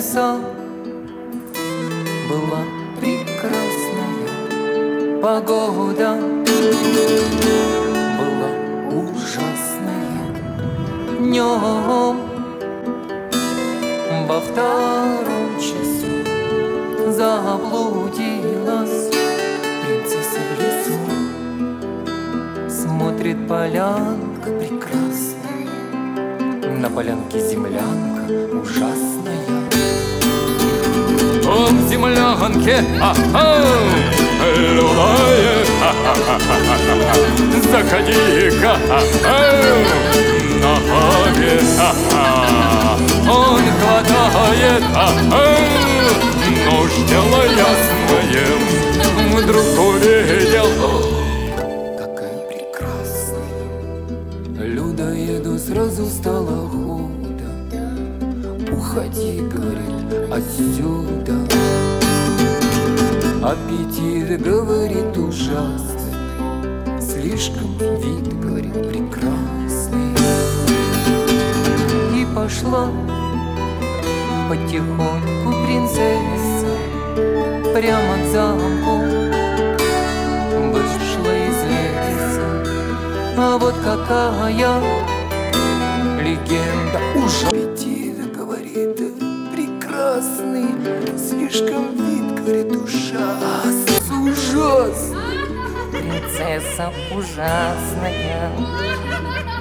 принцесса. Была прекрасная погода, была ужасная. Днем во втором часу заблудилась принцесса в лесу. Смотрит полянка прекрасная, на полянке землянка ужасная. Он в землянке, лунает, заходи-ка на хабе. Он хватает нож делоясное, вдруг увидел, какая прекрасная. Людоеду сразу стало худо. Уходи, говорит, отсюда. Аппетит, говорит, ужасный, слишком вид, говорит, прекрасный. И пошла потихоньку принцесса прямо к замку, вышла из леса. А вот какая легенда ужасная. Прекрасный, слишком вид, говорит, ужасный. Ужасный. Принцесса ужасная.